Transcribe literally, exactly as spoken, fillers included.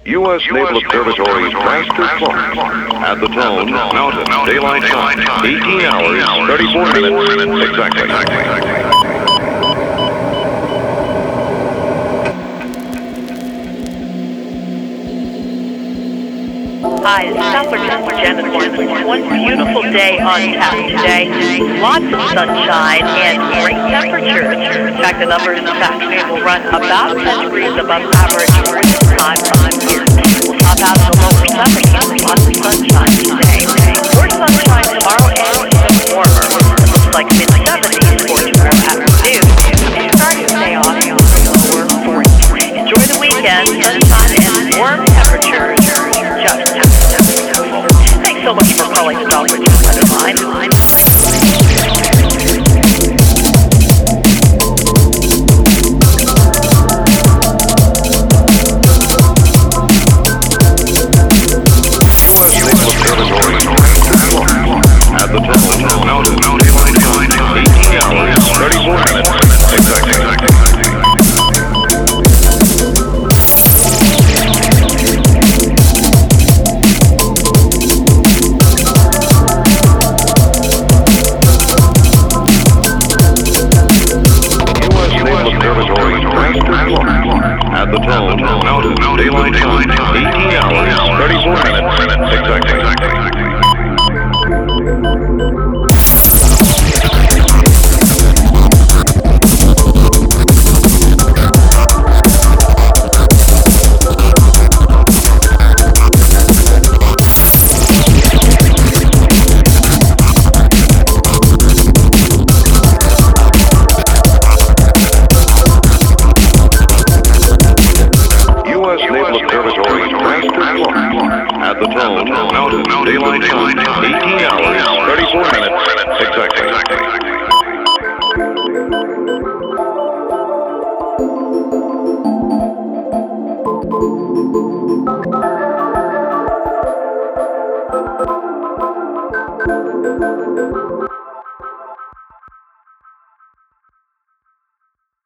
U S Naval Observatory Master Clock at the tone Mountain Daylight Time, eighteen hours, thirty-four minutes exactly. Hi, it's Southward Janet Morrison. One beautiful day on tap today. Lots of sunshine and great temperatures. In fact, the numbers this afternoon will run about ten degrees above average for this time of year. We'll top out in the lower seventies with lots of sunshine today. More sunshine tomorrow and even warmer. It looks like mid seventies for tomorrow afternoon. And starting to stay off in the lower forties. Enjoy the weekend, sunshine and warm temperatures. Thanks so much for calling the Southward Weather Line. At the tone Mountain Daylight Time, eighteen hours, thirty-four minutes exactly. At the tone Mountain Daylight Time, eighteen hours, thirty-four minutes exactly. At the tone Mountain Daylight Time, eighteen hours, thirty-four minutes exactly. Thank you.